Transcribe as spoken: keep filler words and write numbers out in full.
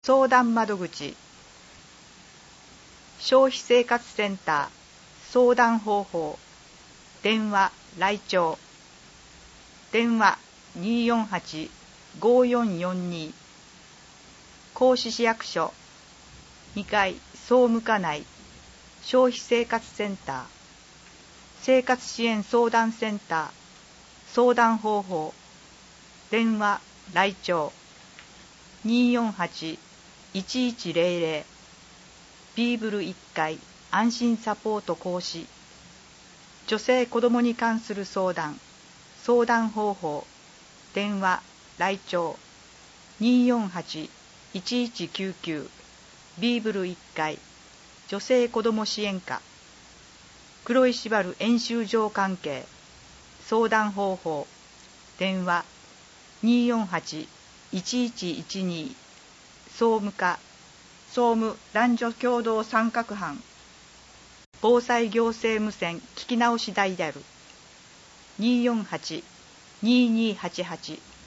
相談窓口消費生活センター相談方法電話来庁電話 にーよんはち ごーよんよんに 甲子市役所にかい総務課内消費生活センター生活支援相談センター相談方法電話来庁 にーよんはち いちいちゼロゼロ ビーブルいっかい安心サポート講師女性子どもに関する相談相談方法電話来庁 にーよんはち いちいちきゅうきゅう ビーブルいっかい女性子ども支援課黒石原演習場関係相談方法電話 にーよんはち いちいちいちに 総務課総務男女共同参画班防災行政無線聞き直しダイヤル にーよんはち にーにーはちはち